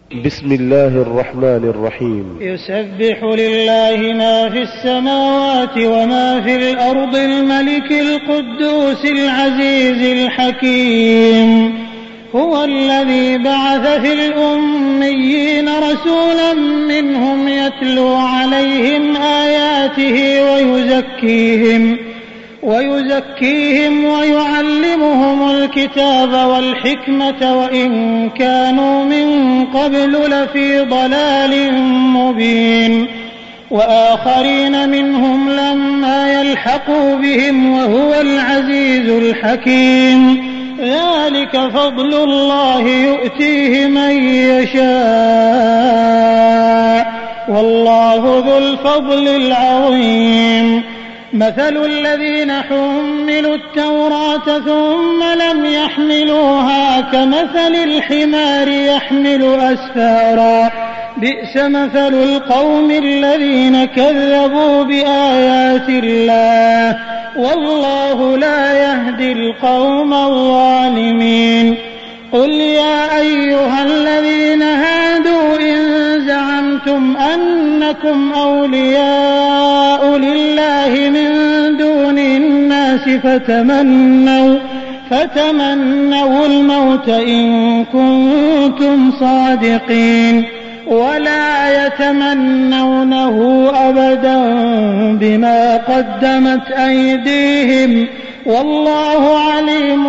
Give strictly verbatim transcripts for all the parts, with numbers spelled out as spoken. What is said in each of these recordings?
بسم الله الرحمن الرحيم. يسبح لله ما في السماوات وما في الأرض الملك القدوس العزيز الحكيم. هو الذي بعث في الأميين رسولا منهم يتلو عليهم آياته ويزكيهم ويزكيهم ويعلمهم الكتاب والحكمة وإن كانوا من قبل لفي ضلال مبين. وآخرين منهم لما يلحقوا بهم وهو العزيز الحكيم. ذلك فضل الله يؤتيه من يشاء والله ذو الفضل العظيم. مثل الذين حملوا التوراة ثم لم يحملوها كمثل الحمار يحمل أسفارا بئس مثل القوم الذين كذبوا بآيات الله والله لا يهدي القوم الظالمين. قل يا أيها الذين هادوا إن زعمتم أنكم أولياء لله من دون الناس فتمنوا, فتمنوا الموت إن كنتم صادقين ولا يتمنونه أبدا بما قدمت أيديهم والله عليم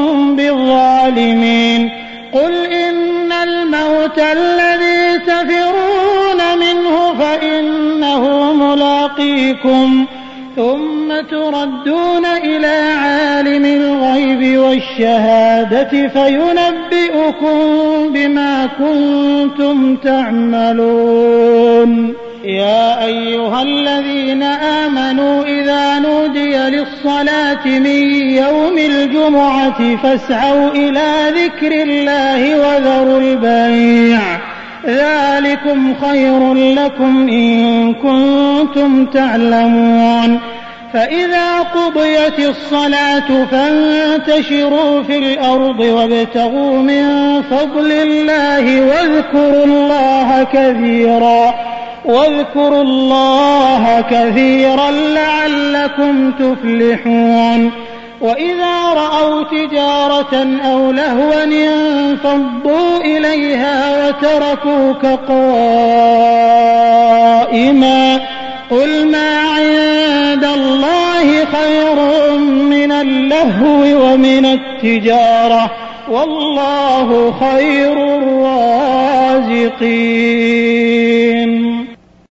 بالظالمين. قل إن الموت الذي تفرون منه فإنه ملاقيكم ثم تردون إلى عالم الغيب والشهادة فينبئكم بما كنتم تعملون. يا أيها الذين آمنوا إذا نودي للصلاة من يوم الجمعة فاسعوا إلى ذكر الله وذروا البيع ذلكم خير لكم إن كنتم تعلمون. فإذا قضيت الصلاة فانتشروا في الأرض وابتغوا من فضل الله واذكروا الله كثيرا واذكروا الله كثيرا لعلكم تفلحون. وإذا رأوا تجارة أو لهوا انفضوا إليها وتركوك قائما قل ما عند الله خير من اللهو ومن التجارة والله خير الرازقين.